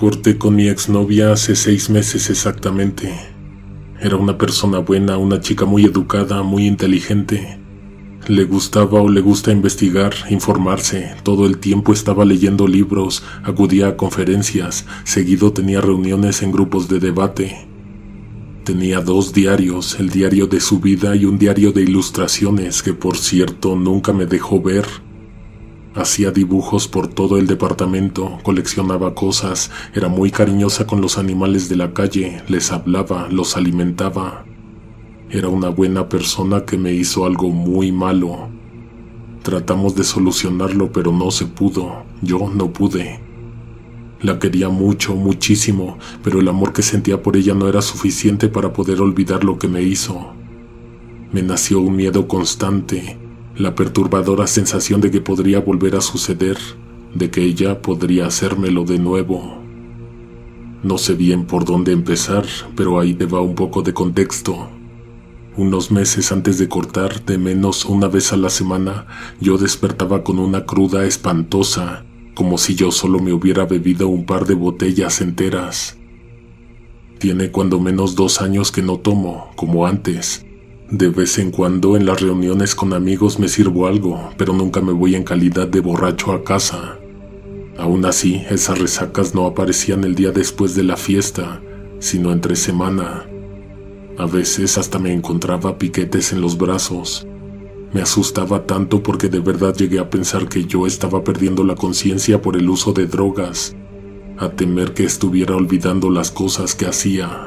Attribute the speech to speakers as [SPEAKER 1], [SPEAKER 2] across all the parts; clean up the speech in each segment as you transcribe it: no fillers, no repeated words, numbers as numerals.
[SPEAKER 1] Corté con mi exnovia hace 6 meses exactamente. Era una persona buena, una chica muy educada, muy inteligente. Le gustaba o le gusta investigar, informarse. Todo el tiempo estaba leyendo libros, acudía a conferencias, seguido tenía reuniones en grupos de debate. Tenía 2 diarios, el diario de su vida y un diario de ilustraciones que, por cierto, nunca me dejó ver. Hacía dibujos por todo el departamento, coleccionaba cosas, era muy cariñosa con los animales de la calle, les hablaba, los alimentaba. Era una buena persona que me hizo algo muy malo. Tratamos de solucionarlo, pero no se pudo, yo no pude. La quería mucho, muchísimo, pero el amor que sentía por ella no era suficiente para poder olvidar lo que me hizo. Me nació un miedo constante, la perturbadora sensación de que podría volver a suceder, de que ella podría hacérmelo de nuevo. No sé bien por dónde empezar, pero ahí te va un poco de contexto. Unos meses antes de cortar, de menos una vez a la semana, yo despertaba con una cruda espantosa, como si yo solo me hubiera bebido un par de botellas enteras. Tiene cuando menos 2 años que no tomo, como antes. De vez en cuando en las reuniones con amigos me sirvo algo, pero nunca me voy en calidad de borracho a casa. Aún así, esas resacas no aparecían el día después de la fiesta, sino entre semana. A veces hasta me encontraba piquetes en los brazos. Me asustaba tanto porque de verdad llegué a pensar que yo estaba perdiendo la conciencia por el uso de drogas, a temer que estuviera olvidando las cosas que hacía.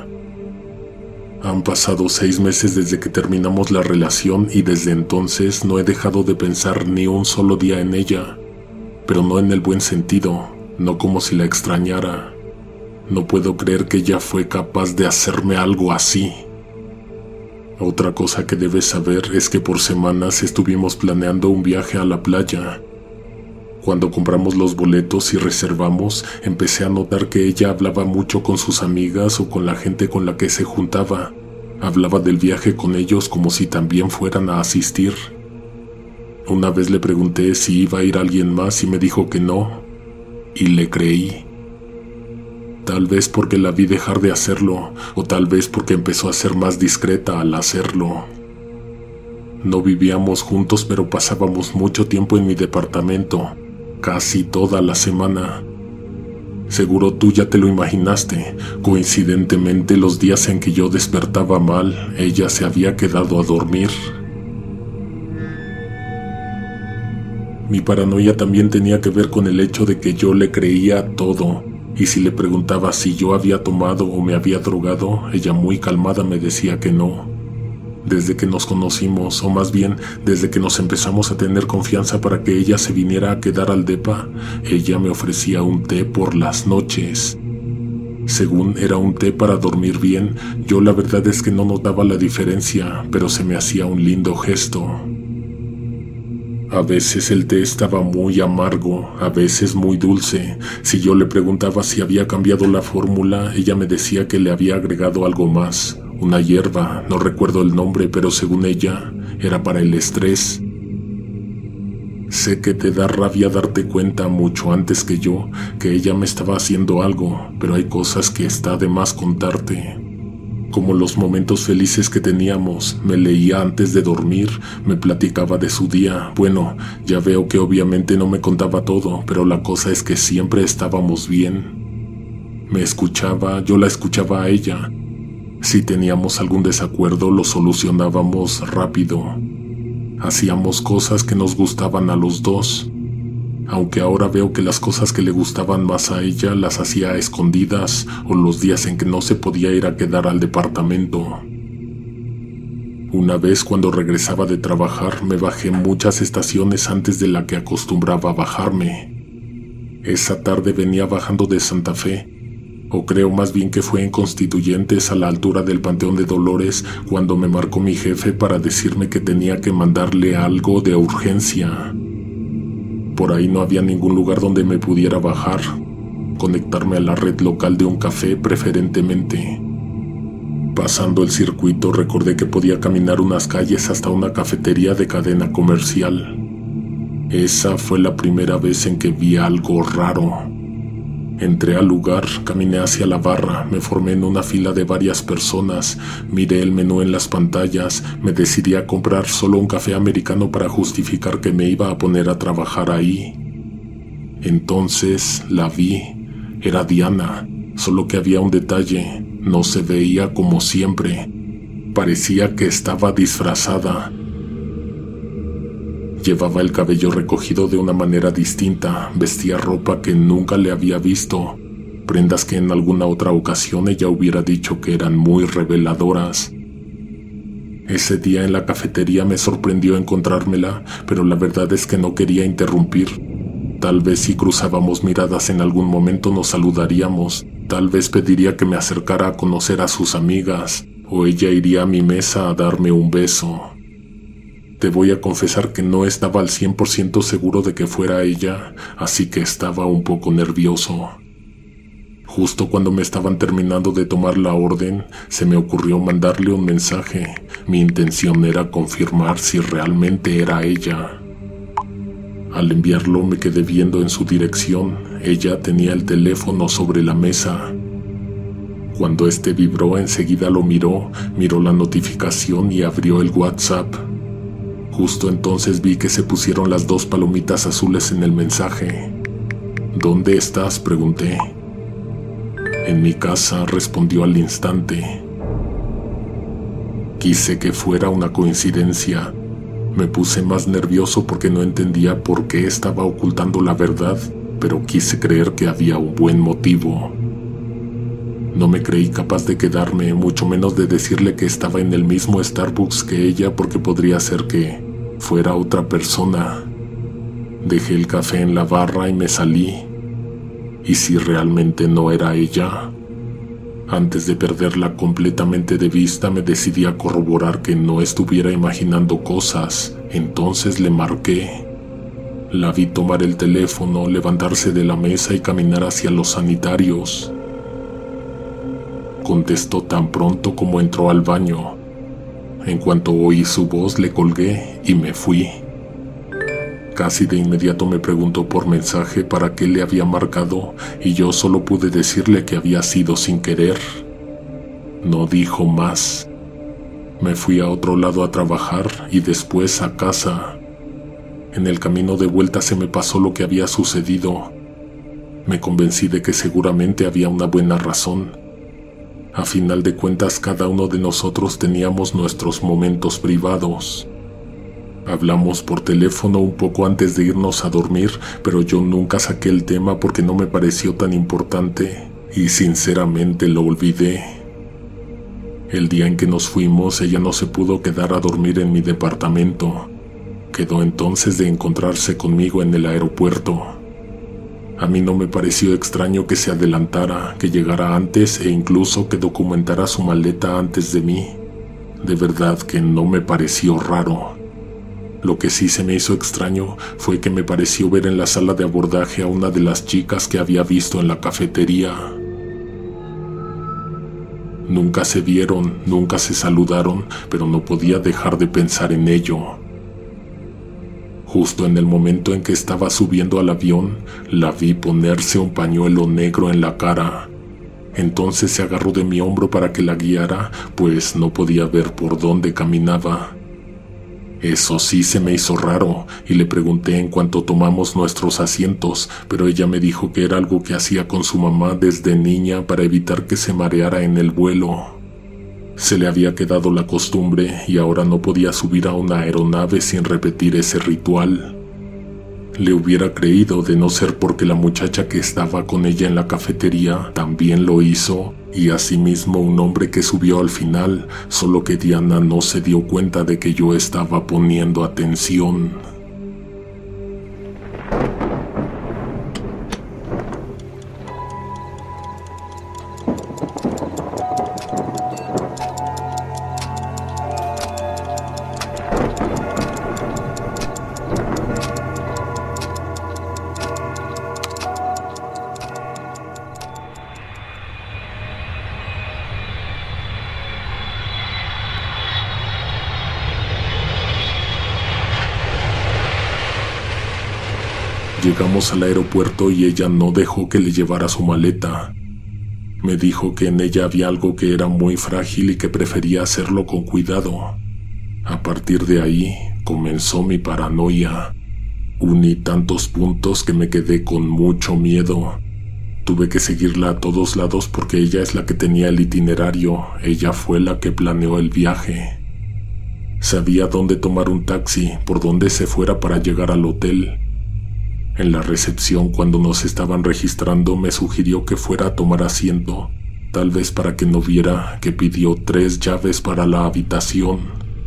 [SPEAKER 1] Han pasado 6 meses desde que terminamos la relación y desde entonces no he dejado de pensar ni un solo día en ella, pero no en el buen sentido, no como si la extrañara. No puedo creer que ella fue capaz de hacerme algo así. Otra cosa que debes saber es que por semanas estuvimos planeando un viaje a la playa. Cuando compramos los boletos y reservamos, empecé a notar que ella hablaba mucho con sus amigas o con la gente con la que se juntaba. Hablaba del viaje con ellos como si también fueran a asistir. Una vez le pregunté si iba a ir alguien más y me dijo que no, y le creí. Tal vez porque la vi dejar de hacerlo, o tal vez porque empezó a ser más discreta al hacerlo. No vivíamos juntos, pero pasábamos mucho tiempo en mi departamento, casi toda la semana. Seguro tú ya te lo imaginaste. Coincidentemente, los días en que yo despertaba mal, ella se había quedado a dormir. Mi paranoia también tenía que ver con el hecho de que yo le creía todo, y si le preguntaba si yo había tomado o me había drogado, ella muy calmada me decía que no. Desde que nos conocimos, o más bien, desde que nos empezamos a tener confianza para que ella se viniera a quedar al depa, ella me ofrecía un té por las noches. Según era un té para dormir bien, yo la verdad es que no notaba la diferencia, pero se me hacía un lindo gesto. A veces el té estaba muy amargo, a veces muy dulce. Si yo le preguntaba si había cambiado la fórmula, ella me decía que le había agregado algo más. Una hierba, no recuerdo el nombre, pero según ella, era para el estrés. Sé que te da rabia darte cuenta mucho antes que yo, que ella me estaba haciendo algo, pero hay cosas que está de más contarte. Como los momentos felices que teníamos, me leía antes de dormir, me platicaba de su día. Bueno, ya veo que obviamente no me contaba todo, pero la cosa es que siempre estábamos bien. Me escuchaba, yo la escuchaba a ella. Si teníamos algún desacuerdo, lo solucionábamos rápido. Hacíamos cosas que nos gustaban a los dos. Aunque ahora veo que las cosas que le gustaban más a ella las hacía a escondidas o los días en que no se podía ir a quedar al departamento. Una vez cuando regresaba de trabajar me bajé muchas estaciones antes de la que acostumbraba a bajarme. Esa tarde venía bajando de Santa Fe, o creo más bien que fue en Constituyentes a la altura del Panteón de Dolores cuando me marcó mi jefe para decirme que tenía que mandarle algo de urgencia. Por ahí no había ningún lugar donde me pudiera bajar, conectarme a la red local de un café preferentemente. Pasando el circuito recordé que podía caminar unas calles hasta una cafetería de cadena comercial. Esa fue la primera vez en que vi algo raro. Entré al lugar, caminé hacia la barra, me formé en una fila de varias personas, miré el menú en las pantallas, me decidí a comprar solo un café americano para justificar que me iba a poner a trabajar ahí. Entonces la vi, era Diana, solo que había un detalle, no se veía como siempre, parecía que estaba disfrazada. Llevaba el cabello recogido de una manera distinta, vestía ropa que nunca le había visto, prendas que en alguna otra ocasión ella hubiera dicho que eran muy reveladoras. Ese día en la cafetería me sorprendió encontrármela, pero la verdad es que no quería interrumpir. Tal vez si cruzábamos miradas en algún momento nos saludaríamos, tal vez pediría que me acercara a conocer a sus amigas, o ella iría a mi mesa a darme un beso. Te voy a confesar que no estaba al 100% seguro de que fuera ella, así que estaba un poco nervioso. Justo cuando me estaban terminando de tomar la orden, se me ocurrió mandarle un mensaje. Mi intención era confirmar si realmente era ella. Al enviarlo me quedé viendo en su dirección. Ella tenía el teléfono sobre la mesa. Cuando este vibró, enseguida lo miró la notificación y abrió el WhatsApp. Justo entonces vi que se pusieron las 2 palomitas azules en el mensaje. ¿Dónde estás?, pregunté. En mi casa, respondió al instante. Quise que fuera una coincidencia. Me puse más nervioso porque no entendía por qué estaba ocultando la verdad, pero quise creer que había un buen motivo. No me creí capaz de quedarme, mucho menos de decirle que estaba en el mismo Starbucks que ella, porque podría ser que fuera otra persona. Dejé el café en la barra y me salí. ¿Y si realmente no era ella? Antes de perderla completamente de vista, me decidí a corroborar que no estuviera imaginando cosas. Entonces le marqué. La vi tomar el teléfono, levantarse de la mesa y caminar hacia los sanitarios. Contestó tan pronto como entró al baño. En cuanto oí su voz, le colgué y me fui. Casi de inmediato me preguntó por mensaje para qué le había marcado y yo solo pude decirle que había sido sin querer. No dijo más. Me fui a otro lado a trabajar y después a casa. En el camino de vuelta se me pasó lo que había sucedido. Me convencí de que seguramente había una buena razón. A final de cuentas, cada uno de nosotros teníamos nuestros momentos privados. Hablamos por teléfono un poco antes de irnos a dormir, pero yo nunca saqué el tema porque no me pareció tan importante y sinceramente lo olvidé. El día en que nos fuimos, ella no se pudo quedar a dormir en mi departamento. Quedó entonces de encontrarse conmigo en el aeropuerto. A mí no me pareció extraño que se adelantara, que llegara antes e incluso que documentara su maleta antes de mí. De verdad que no me pareció raro. Lo que sí se me hizo extraño fue que me pareció ver en la sala de abordaje a una de las chicas que había visto en la cafetería. Nunca se vieron, nunca se saludaron, pero no podía dejar de pensar en ello. Justo en el momento en que estaba subiendo al avión, la vi ponerse un pañuelo negro en la cara. Entonces se agarró de mi hombro para que la guiara, pues no podía ver por dónde caminaba. Eso sí se me hizo raro, y le pregunté en cuanto tomamos nuestros asientos, pero ella me dijo que era algo que hacía con su mamá desde niña para evitar que se mareara en el vuelo. Se le había quedado la costumbre y ahora no podía subir a una aeronave sin repetir ese ritual. Le hubiera creído de no ser porque la muchacha que estaba con ella en la cafetería también lo hizo, y asimismo un hombre que subió al final, solo que Diana no se dio cuenta de que yo estaba poniendo atención. Llegamos al aeropuerto y ella no dejó que le llevara su maleta. Me dijo que en ella había algo que era muy frágil y que prefería hacerlo con cuidado. A partir de ahí comenzó mi paranoia. Uní tantos puntos que me quedé con mucho miedo. Tuve que seguirla a todos lados porque ella es la que tenía el itinerario. Ella fue la que planeó el viaje. Sabía dónde tomar un taxi, por dónde se fuera para llegar al hotel. En la recepción, cuando nos estaban registrando, me sugirió que fuera a tomar asiento, tal vez para que no viera que pidió 3 llaves para la habitación.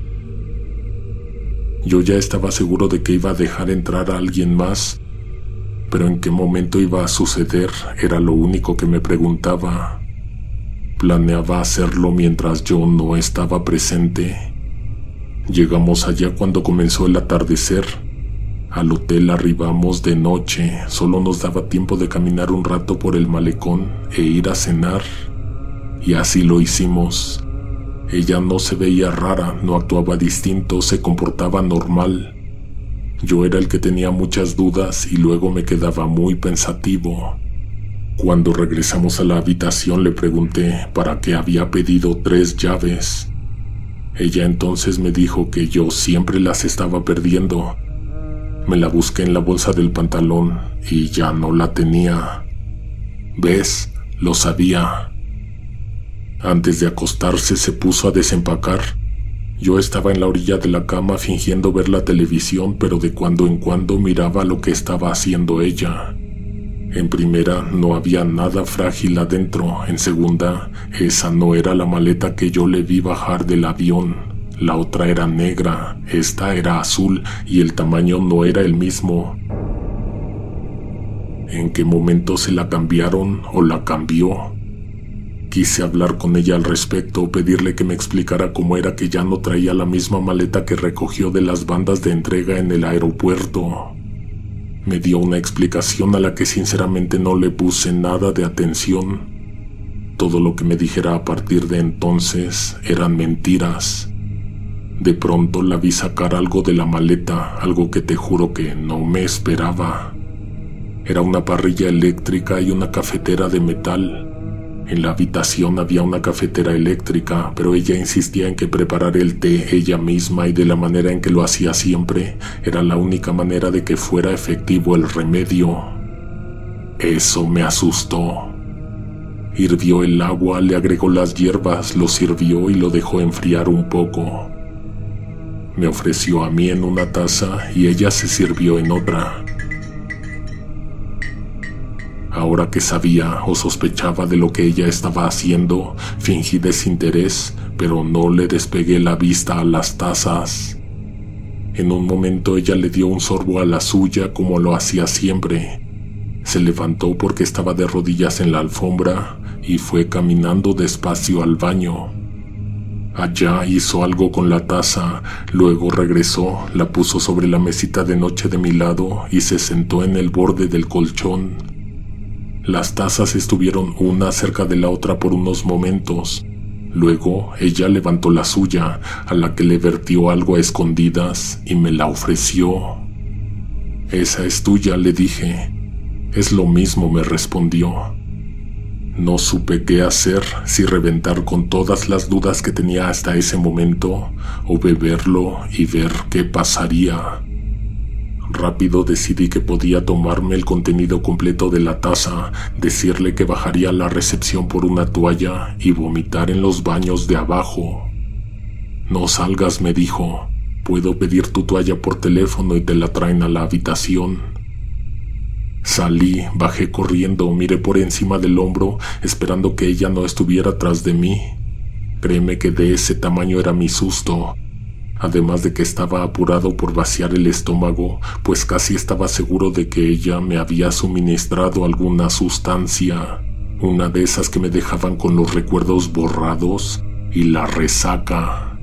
[SPEAKER 1] Yo ya estaba seguro de que iba a dejar entrar a alguien más, pero en qué momento iba a suceder era lo único que me preguntaba. Planeaba hacerlo mientras yo no estaba presente. Llegamos allá cuando comenzó el atardecer. Al hotel arribamos de noche, solo nos daba tiempo de caminar un rato por el malecón e ir a cenar. Y así lo hicimos. Ella no se veía rara, no actuaba distinto, se comportaba normal. Yo era el que tenía muchas dudas y luego me quedaba muy pensativo. Cuando regresamos a la habitación le pregunté para qué había pedido 3 llaves. Ella entonces me dijo que yo siempre las estaba perdiendo. Me la busqué en la bolsa del pantalón y ya no la tenía. ¿Ves? Lo sabía. Antes de acostarse se puso a desempacar. Yo estaba en la orilla de la cama fingiendo ver la televisión, pero de cuando en cuando miraba lo que estaba haciendo ella. En primera, no había nada frágil adentro. En segunda, esa no era la maleta que yo le vi bajar del avión. La otra era negra, esta era azul y el tamaño no era el mismo. ¿En qué momento se la cambiaron o la cambió? Quise hablar con ella al respecto, pedirle que me explicara cómo era que ya no traía la misma maleta que recogió de las bandas de entrega en el aeropuerto. Me dio una explicación a la que sinceramente no le puse nada de atención. Todo lo que me dijera a partir de entonces eran mentiras. De pronto la vi sacar algo de la maleta, algo que te juro que no me esperaba. Era una parrilla eléctrica y una cafetera de metal. En la habitación había una cafetera eléctrica, pero ella insistía en que preparar el té ella misma y de la manera en que lo hacía siempre era la única manera de que fuera efectivo el remedio. Eso me asustó. Hirvió el agua, le agregó las hierbas, lo sirvió y lo dejó enfriar un poco. Me ofreció a mí en una taza y ella se sirvió en otra. Ahora que sabía o sospechaba de lo que ella estaba haciendo, fingí desinterés, pero no le despegué la vista a las tazas. En un momento ella le dio un sorbo a la suya como lo hacía siempre. Se levantó porque estaba de rodillas en la alfombra y fue caminando despacio al baño. Allá hizo algo con la taza, luego regresó, la puso sobre la mesita de noche de mi lado y se sentó en el borde del colchón. Las tazas estuvieron una cerca de la otra por unos momentos. Luego ella levantó la suya, a la que le vertió algo a escondidas y me la ofreció. «Esa es tuya», le dije. «Es lo mismo», me respondió. No supe qué hacer, si reventar con todas las dudas que tenía hasta ese momento, o beberlo y ver qué pasaría. Rápido decidí que podía tomarme el contenido completo de la taza, decirle que bajaría a la recepción por una toalla y vomitar en los baños de abajo. «No salgas», me dijo. «Puedo pedir tu toalla por teléfono y te la traen a la habitación». Salí, bajé corriendo, miré por encima del hombro, esperando que ella no estuviera tras de mí. Créeme que de ese tamaño era mi susto. Además de que estaba apurado por vaciar el estómago, pues casi estaba seguro de que ella me había suministrado alguna sustancia, una de esas que me dejaban con los recuerdos borrados y la resaca.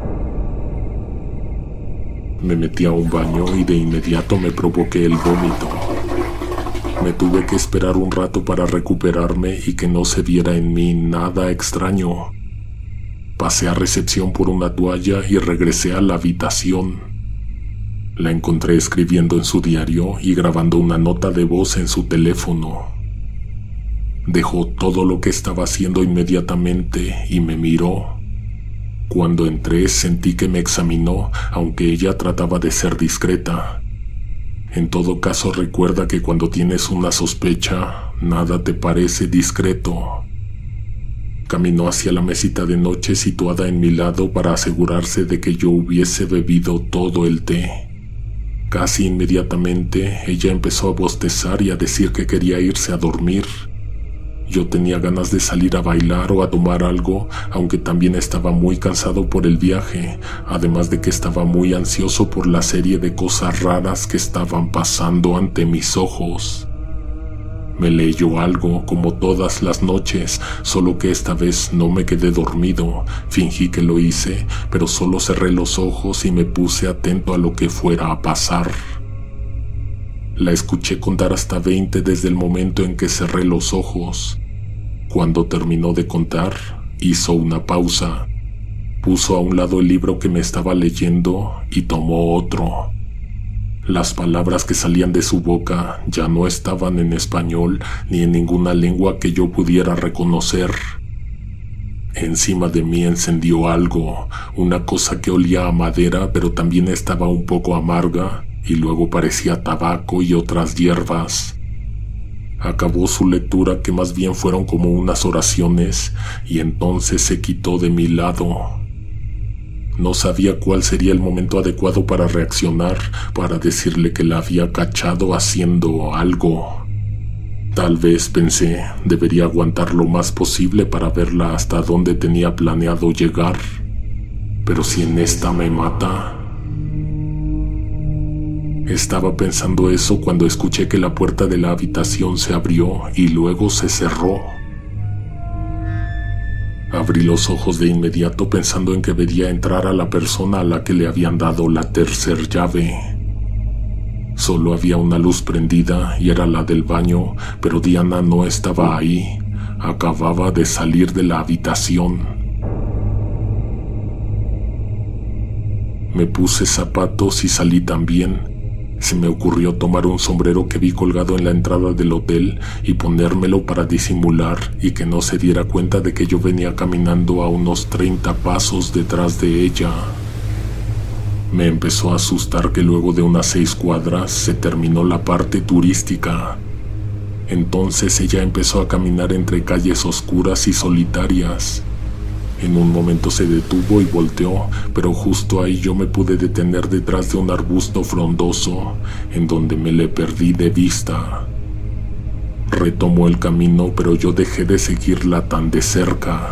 [SPEAKER 1] Me metí a un baño y de inmediato me provoqué el vómito. Me tuve que esperar un rato para recuperarme y que no se viera en mí nada extraño. Pasé a recepción por una toalla y regresé a la habitación. La encontré escribiendo en su diario y grabando una nota de voz en su teléfono. Dejó todo lo que estaba haciendo inmediatamente y me miró. Cuando entré sentí que me examinó, aunque ella trataba de ser discreta. En todo caso, recuerda que cuando tienes una sospecha, nada te parece discreto. Caminó hacia la mesita de noche situada en mi lado para asegurarse de que yo hubiese bebido todo el té. Casi inmediatamente, ella empezó a bostezar y a decir que quería irse a dormir. Yo tenía ganas de salir a bailar o a tomar algo, aunque también estaba muy cansado por el viaje, además de que estaba muy ansioso por la serie de cosas raras que estaban pasando ante mis ojos. Me leyó algo, como todas las noches, solo que esta vez no me quedé dormido. Fingí que lo hice, pero solo cerré los ojos y me puse atento a lo que fuera a pasar. La escuché contar hasta 20 desde el momento en que cerré los ojos. Cuando terminó de contar, hizo una pausa. Puso a un lado el libro que me estaba leyendo y tomó otro. Las palabras que salían de su boca ya no estaban en español ni en ninguna lengua que yo pudiera reconocer. Encima de mí encendió algo, una cosa que olía a madera pero también estaba un poco amarga y luego parecía tabaco y otras hierbas. Acabó su lectura, que más bien fueron como unas oraciones, y entonces se quitó de mi lado. No sabía cuál sería el momento adecuado para reaccionar, para decirle que la había cachado haciendo algo. Tal vez, pensé, debería aguantar lo más posible para verla hasta dónde tenía planeado llegar. Pero si en esta me mata... Estaba pensando eso cuando escuché que la puerta de la habitación se abrió y luego se cerró. Abrí los ojos de inmediato pensando en que vería entrar a la persona a la que le habían dado la tercer llave. Solo había una luz prendida y era la del baño, pero Diana no estaba ahí. Acababa de salir de la habitación. Me puse zapatos y salí también. Se me ocurrió tomar un sombrero que vi colgado en la entrada del hotel y ponérmelo para disimular y que no se diera cuenta de que yo venía caminando a unos 30 pasos detrás de ella. Me empezó a asustar que luego de unas 6 cuadras se terminó la parte turística. Entonces ella empezó a caminar entre calles oscuras y solitarias. En un momento se detuvo y volteó, pero justo ahí yo me pude detener detrás de un arbusto frondoso, en donde me le perdí de vista. Retomó el camino, pero yo dejé de seguirla tan de cerca.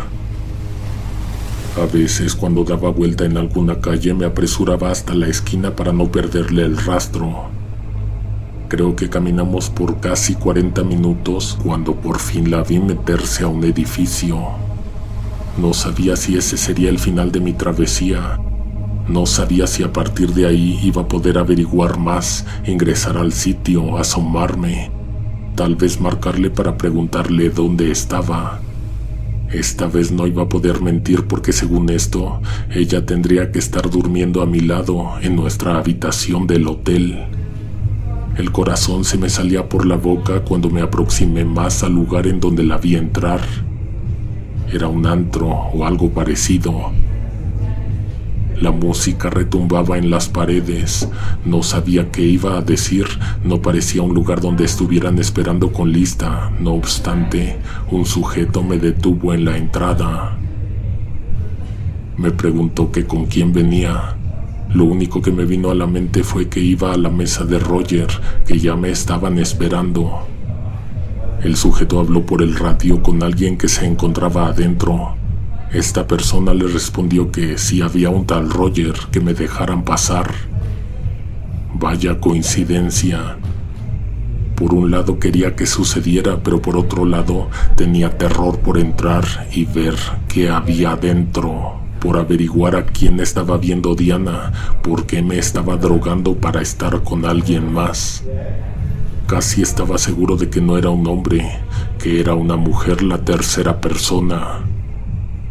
[SPEAKER 1] A veces, cuando daba vuelta en alguna calle, me apresuraba hasta la esquina para no perderle el rastro. Creo que caminamos por casi 40 minutos cuando por fin la vi meterse a un edificio. No sabía si ese sería el final de mi travesía. No sabía si a partir de ahí iba a poder averiguar más, ingresar al sitio, asomarme, tal vez marcarle para preguntarle dónde estaba. Esta vez no iba a poder mentir porque, según esto, ella tendría que estar durmiendo a mi lado en nuestra habitación del hotel. El corazón se me salía por la boca cuando me aproximé más al lugar en donde la vi entrar. Era un antro o algo parecido. La música retumbaba en las paredes. No sabía qué iba a decir. No parecía un lugar donde estuvieran esperando con lista. No obstante, un sujeto me detuvo en la entrada. Me preguntó que con quién venía. Lo único que me vino a la mente fue que iba a la mesa de Roger, que ya me estaban esperando. El sujeto habló por el radio con alguien que se encontraba adentro. Esta persona le respondió que si había un tal Roger, que me dejaran pasar. Vaya coincidencia. Por un lado quería que sucediera, pero por otro lado tenía terror por entrar y ver qué había dentro, por averiguar a quién estaba viendo Diana, por qué me estaba drogando para estar con alguien más. Casi estaba seguro de que no era un hombre, que era una mujer, la tercera persona.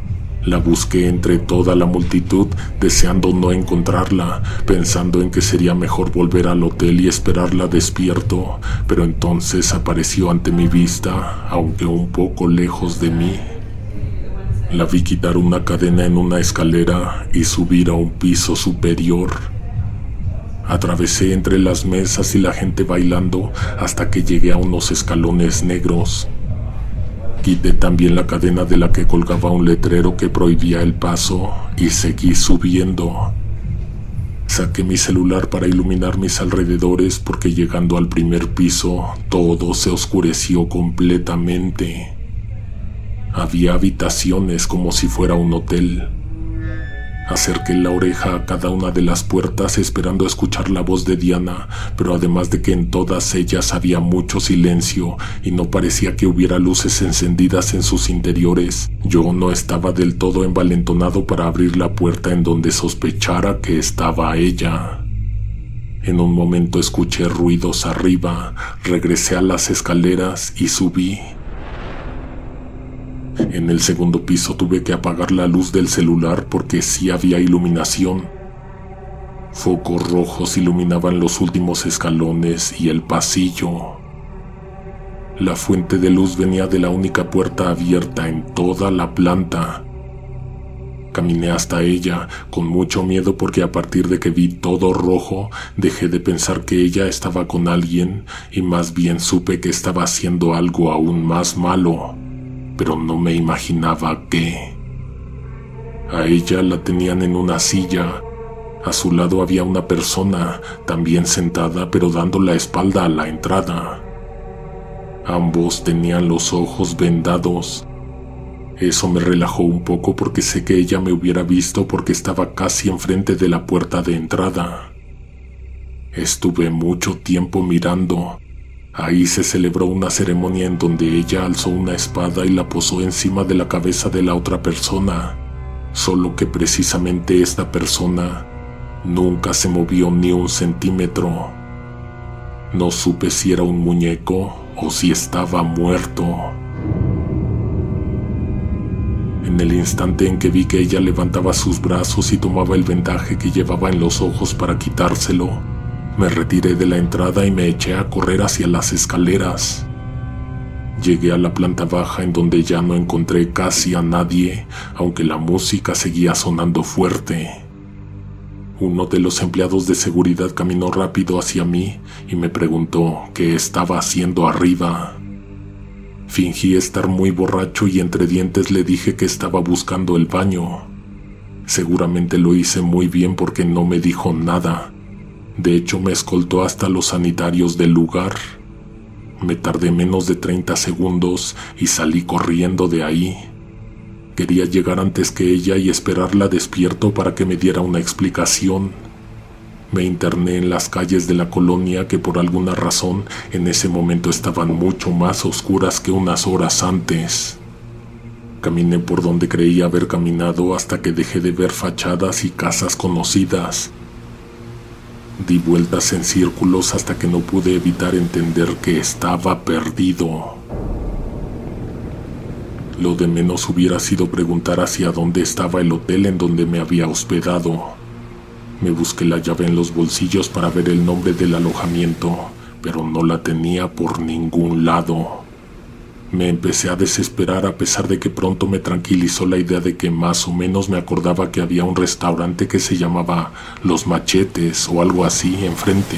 [SPEAKER 1] La busqué entre toda la multitud, deseando no encontrarla, pensando en que sería mejor volver al hotel y esperarla despierto, pero entonces apareció ante mi vista, aunque un poco lejos de mí. La vi quitar una cadena en una escalera y subir a un piso superior. Atravesé entre las mesas y la gente bailando hasta que llegué a unos escalones negros. Quité también la cadena de la que colgaba un letrero que prohibía el paso y seguí subiendo. Saqué mi celular para iluminar mis alrededores porque llegando al primer piso todo se oscureció completamente. Había habitaciones como si fuera un hotel. Acerqué la oreja a cada una de las puertas esperando escuchar la voz de Diana, pero además de que en todas ellas había mucho silencio y no parecía que hubiera luces encendidas en sus interiores, yo no estaba del todo envalentonado para abrir la puerta en donde sospechara que estaba ella. En un momento escuché ruidos arriba, regresé a las escaleras y subí. En el segundo piso tuve que apagar la luz del celular porque sí había iluminación. Focos rojos iluminaban los últimos escalones y el pasillo. La fuente de luz venía de la única puerta abierta en toda la planta. Caminé hasta ella con mucho miedo porque a partir de que vi todo rojo dejé de pensar que ella estaba con alguien y más bien supe que estaba haciendo algo aún más malo. Pero no me imaginaba qué. A ella la tenían en una silla. A su lado había una persona, también sentada, pero dando la espalda a la entrada. Ambos tenían los ojos vendados. Eso me relajó un poco porque sé que ella me hubiera visto porque estaba casi enfrente de la puerta de entrada. Estuve mucho tiempo mirando. Ahí se celebró una ceremonia en donde ella alzó una espada y la posó encima de la cabeza de la otra persona, solo que precisamente esta persona nunca se movió ni un centímetro. No supe si era un muñeco o si estaba muerto. En el instante en que vi que ella levantaba sus brazos y tomaba el vendaje que llevaba en los ojos para quitárselo, me retiré de la entrada y me eché a correr hacia las escaleras. Llegué a la planta baja en donde ya no encontré casi a nadie, aunque la música seguía sonando fuerte. Uno de los empleados de seguridad caminó rápido hacia mí y me preguntó qué estaba haciendo arriba. Fingí estar muy borracho y entre dientes le dije que estaba buscando el baño. Seguramente lo hice muy bien porque no me dijo nada. De hecho, me escoltó hasta los sanitarios del lugar. Me tardé menos de 30 segundos y salí corriendo de ahí. Quería llegar antes que ella y esperarla despierto para que me diera una explicación. Me interné en las calles de la colonia que por alguna razón en ese momento estaban mucho más oscuras que unas horas antes. Caminé por donde creía haber caminado hasta que dejé de ver fachadas y casas conocidas. Di vueltas en círculos hasta que no pude evitar entender que estaba perdido. Lo de menos hubiera sido preguntar hacia dónde estaba el hotel en donde me había hospedado. Me busqué la llave en los bolsillos para ver el nombre del alojamiento, pero no la tenía por ningún lado. Me empecé a desesperar a pesar de que pronto me tranquilizó la idea de que más o menos me acordaba que había un restaurante que se llamaba Los Machetes o algo así enfrente.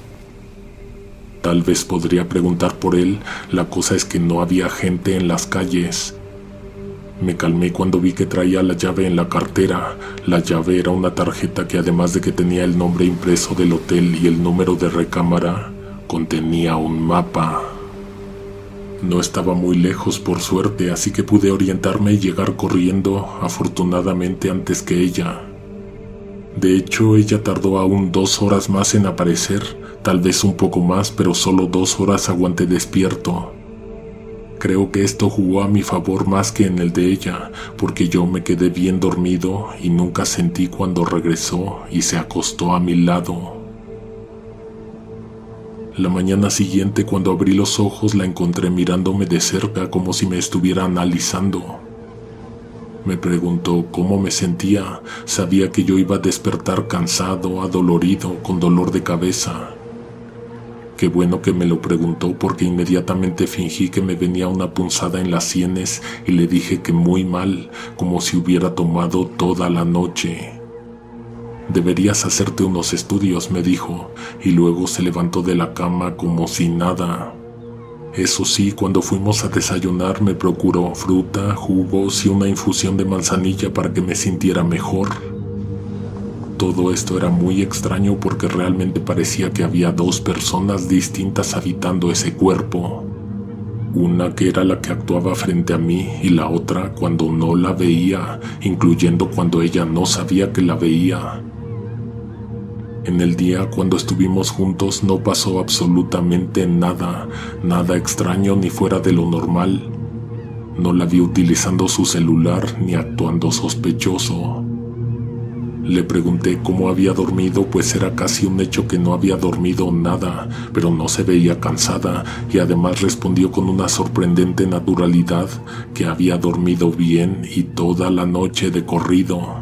[SPEAKER 1] Tal vez podría preguntar por él, la cosa es que no había gente en las calles. Me calmé cuando vi que traía la llave en la cartera. La llave era una tarjeta que además de que tenía el nombre impreso del hotel y el número de recámara, contenía un mapa. No estaba muy lejos por suerte, así que pude orientarme y llegar corriendo, afortunadamente antes que ella. De hecho, ella tardó aún 2 horas más en aparecer, tal vez un poco más, pero solo 2 horas aguanté despierto. Creo que esto jugó a mi favor más que en el de ella, porque yo me quedé bien dormido y nunca sentí cuando regresó y se acostó a mi lado. La mañana siguiente, cuando abrí los ojos, la encontré mirándome de cerca como si me estuviera analizando. Me preguntó cómo me sentía. Sabía que yo iba a despertar cansado, adolorido, con dolor de cabeza. Qué bueno que me lo preguntó, porque inmediatamente fingí que me venía una punzada en las sienes y le dije que muy mal, como si hubiera tomado toda la noche. Deberías hacerte unos estudios, me dijo, y luego se levantó de la cama como si nada. Eso sí, cuando fuimos a desayunar me procuró fruta, jugos y una infusión de manzanilla para que me sintiera mejor. Todo esto era muy extraño porque realmente parecía que había dos personas distintas habitando ese cuerpo. Una que era la que actuaba frente a mí y la otra cuando no la veía, incluyendo cuando ella no sabía que la veía. En el día cuando estuvimos juntos no pasó absolutamente nada, nada extraño ni fuera de lo normal. No la vi utilizando su celular ni actuando sospechoso. Le pregunté cómo había dormido, pues era casi un hecho que no había dormido nada, pero no se veía cansada y además respondió con una sorprendente naturalidad que había dormido bien y toda la noche de corrido.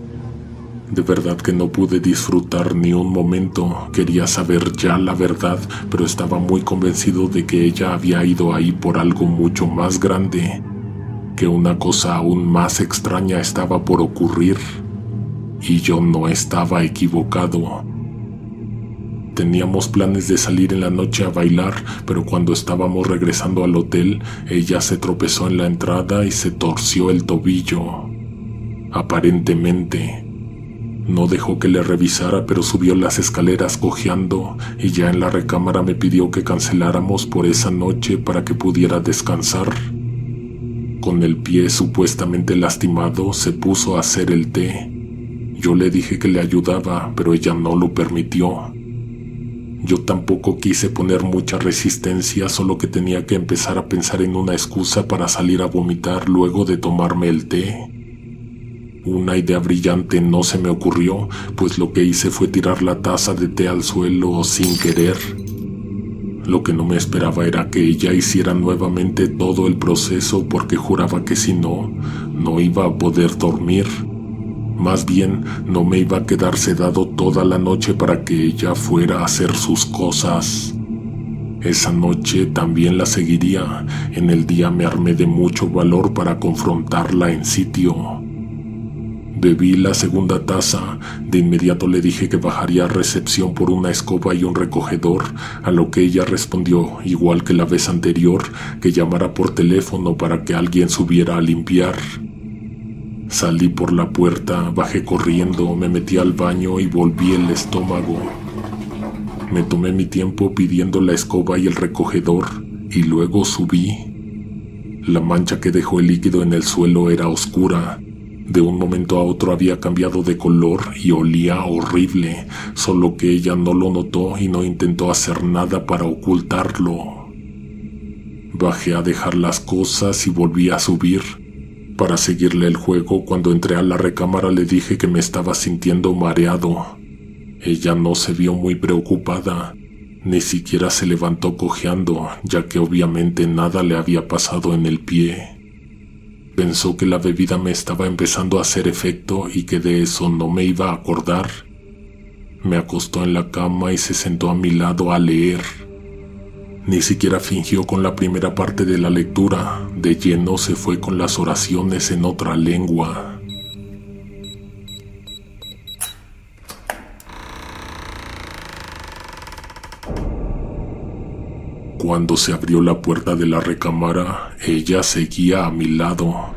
[SPEAKER 1] De verdad que no pude disfrutar ni un momento. Quería saber ya la verdad, pero estaba muy convencido de que ella había ido ahí por algo mucho más grande, que una cosa aún más extraña estaba por ocurrir. Y yo no estaba equivocado. Teníamos planes de salir en la noche a bailar, pero cuando estábamos regresando al hotel, ella se tropezó en la entrada y se torció el tobillo. Aparentemente. No dejó que le revisara, pero subió las escaleras cojeando y ya en la recámara me pidió que canceláramos por esa noche para que pudiera descansar. Con el pie supuestamente lastimado, se puso a hacer el té. Yo le dije que le ayudaba, pero ella no lo permitió. Yo tampoco quise poner mucha resistencia, solo que tenía que empezar a pensar en una excusa para salir a vomitar luego de tomarme el té. Una idea brillante no se me ocurrió, pues lo que hice fue tirar la taza de té al suelo sin querer. Lo que no me esperaba era que ella hiciera nuevamente todo el proceso, porque juraba que si no, no iba a poder dormir. Más bien, no me iba a quedar sedado toda la noche para que ella fuera a hacer sus cosas. Esa noche también la seguiría. En el día me armé de mucho valor para confrontarla en sitio. Bebí la segunda taza. De inmediato le dije que bajaría a recepción por una escoba y un recogedor, a lo que ella respondió, igual que la vez anterior, que llamara por teléfono para que alguien subiera a limpiar. Salí por la puerta, bajé corriendo, me metí al baño y volví el estómago. Me tomé mi tiempo pidiendo la escoba y el recogedor, y luego subí. La mancha que dejó el líquido en el suelo era oscura. De un momento a otro había cambiado de color y olía horrible, solo que ella no lo notó y no intentó hacer nada para ocultarlo. Bajé a dejar las cosas y volví a subir. Para seguirle el juego, cuando entré a la recámara le dije que me estaba sintiendo mareado. Ella no se vio muy preocupada, ni siquiera se levantó cojeando, ya que obviamente nada le había pasado en el pie. Pensó que la bebida me estaba empezando a hacer efecto y que de eso no me iba a acordar. Me acostó en la cama y se sentó a mi lado a leer. Ni siquiera fingió con la primera parte de la lectura, de lleno se fue con las oraciones en otra lengua. Cuando se abrió la puerta de la recámara, ella seguía a mi lado.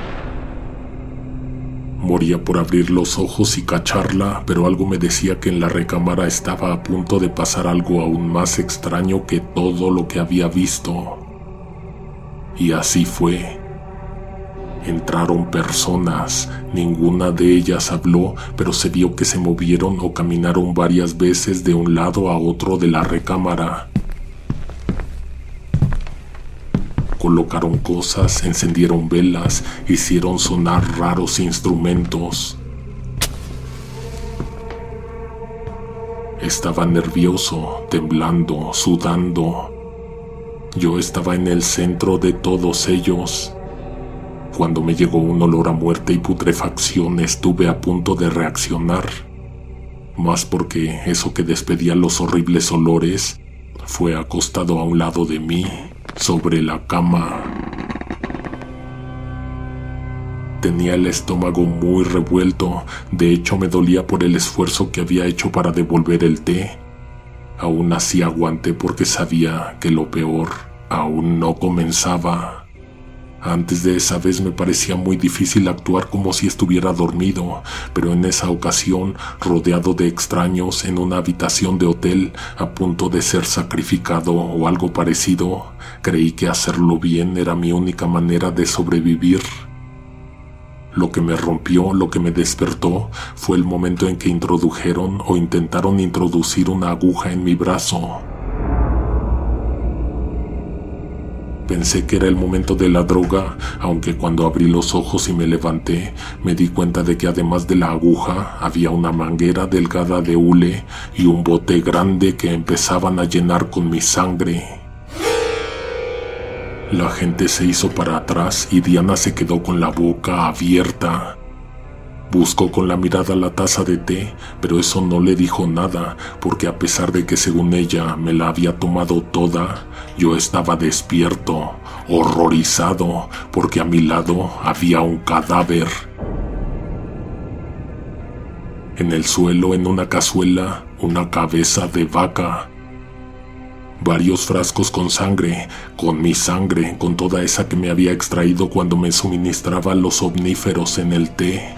[SPEAKER 1] Moría por abrir los ojos y cacharla, pero algo me decía que en la recámara estaba a punto de pasar algo aún más extraño que todo lo que había visto. Y así fue. Entraron personas, ninguna de ellas habló, pero se vio que se movieron o caminaron varias veces de un lado a otro de la recámara. Colocaron cosas, encendieron velas, hicieron sonar raros instrumentos. Estaba nervioso, temblando, sudando. Yo estaba en el centro de todos ellos. Cuando me llegó un olor a muerte y putrefacción, estuve a punto de reaccionar, más porque eso que despedía los horribles olores fue acostado a un lado de mí, sobre la cama. Tenía el estómago muy revuelto, de hecho me dolía por el esfuerzo que había hecho para devolver el té. Aún así aguanté porque sabía que lo peor aún no comenzaba. Antes de esa vez me parecía muy difícil actuar como si estuviera dormido, pero en esa ocasión, rodeado de extraños en una habitación de hotel, a punto de ser sacrificado o algo parecido, creí que hacerlo bien era mi única manera de sobrevivir. Lo que me rompió, lo que me despertó, fue el momento en que introdujeron o intentaron introducir una aguja en mi brazo. Pensé que era el momento de la droga, aunque cuando abrí los ojos y me levanté, me di cuenta de que además de la aguja, había una manguera delgada de hule y un bote grande que empezaban a llenar con mi sangre. La gente se hizo para atrás y Diana se quedó con la boca abierta. Buscó con la mirada la taza de té, pero eso no le dijo nada, porque a pesar de que según ella me la había tomado toda, yo estaba despierto, horrorizado, porque a mi lado había un cadáver. En el suelo, en una cazuela, una cabeza de vaca. Varios frascos con sangre, con mi sangre, con toda esa que me había extraído cuando me suministraba los omníferos en el té.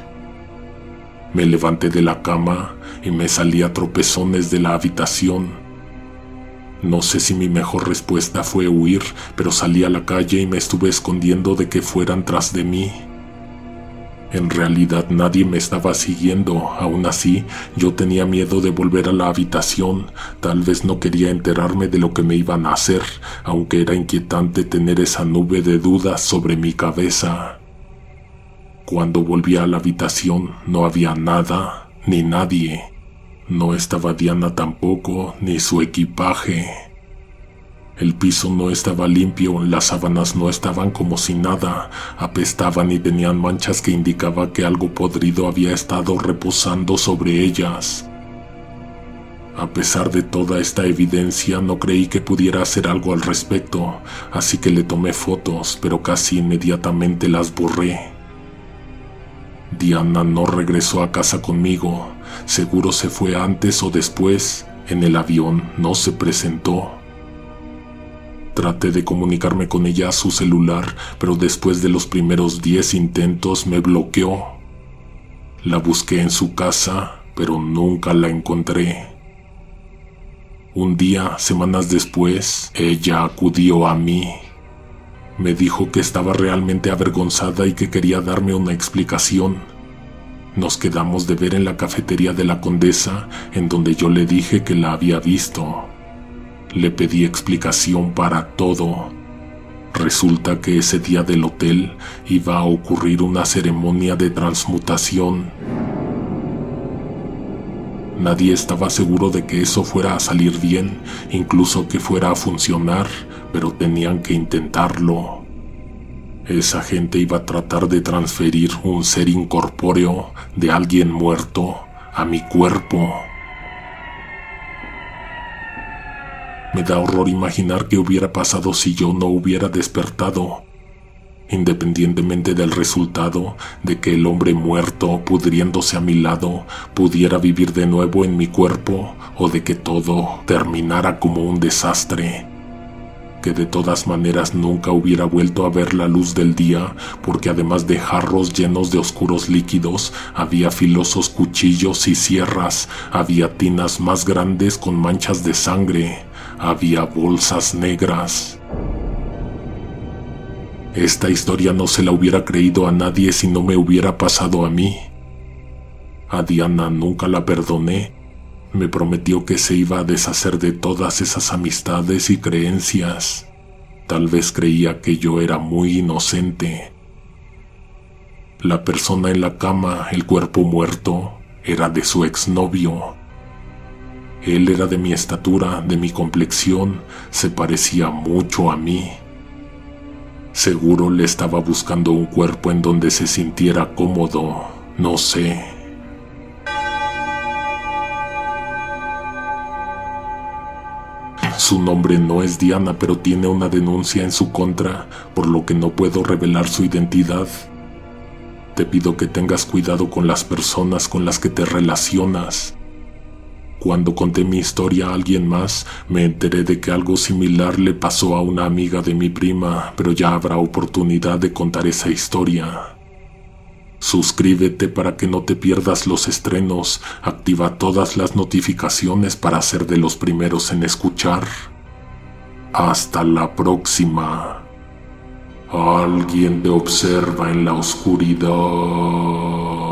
[SPEAKER 1] Me levanté de la cama y me salí a tropezones de la habitación. No sé si mi mejor respuesta fue huir, pero salí a la calle y me estuve escondiendo de que fueran tras de mí. En realidad nadie me estaba siguiendo, aún así yo tenía miedo de volver a la habitación, tal vez no quería enterarme de lo que me iban a hacer, aunque era inquietante tener esa nube de dudas sobre mi cabeza. Cuando volví a la habitación no había nada, ni nadie. No estaba Diana tampoco, ni su equipaje. El piso no estaba limpio, las sábanas no estaban como si nada, apestaban y tenían manchas que indicaban que algo podrido había estado reposando sobre ellas. A pesar de toda esta evidencia, no creí que pudiera hacer algo al respecto, así que le tomé fotos, pero casi inmediatamente las borré. Diana no regresó a casa conmigo, seguro se fue antes o después, en el avión no se presentó. Traté de comunicarme con ella a su celular, pero después de los primeros 10 intentos me bloqueó. La busqué en su casa, pero nunca la encontré. Un día, semanas después, ella acudió a mí. Me dijo que estaba realmente avergonzada y que quería darme una explicación. Nos quedamos de ver en la cafetería de la Condesa, en donde yo le dije que la había visto. Le pedí explicación para todo. Resulta que ese día del hotel iba a ocurrir una ceremonia de transmutación. Nadie estaba seguro de que eso fuera a salir bien, incluso que fuera a funcionar, pero tenían que intentarlo. Esa gente iba a tratar de transferir un ser incorpóreo de alguien muerto a mi cuerpo. Me da horror imaginar qué hubiera pasado si yo no hubiera despertado. Independientemente del resultado, de que el hombre muerto, pudriéndose a mi lado, pudiera vivir de nuevo en mi cuerpo, o de que todo terminara como un desastre, que de todas maneras nunca hubiera vuelto a ver la luz del día, porque además de jarros llenos de oscuros líquidos, había filosos cuchillos y sierras, había tinas más grandes con manchas de sangre, había bolsas negras. Esta historia no se la hubiera creído a nadie si no me hubiera pasado a mí. A Diana nunca la perdoné. Me prometió que se iba a deshacer de todas esas amistades y creencias. Tal vez creía que yo era muy inocente. La persona en la cama, el cuerpo muerto, era de su exnovio. Él era de mi estatura, de mi complexión, se parecía mucho a mí. Seguro le estaba buscando un cuerpo en donde se sintiera cómodo, no sé. Su nombre no es Diana, pero tiene una denuncia en su contra, por lo que no puedo revelar su identidad. Te pido que tengas cuidado con las personas con las que te relacionas. Cuando conté mi historia a alguien más, me enteré de que algo similar le pasó a una amiga de mi prima, pero ya habrá oportunidad de contar esa historia. Suscríbete para que no te pierdas los estrenos, activa todas las notificaciones para ser de los primeros en escuchar. Hasta la próxima. Alguien te observa en la oscuridad.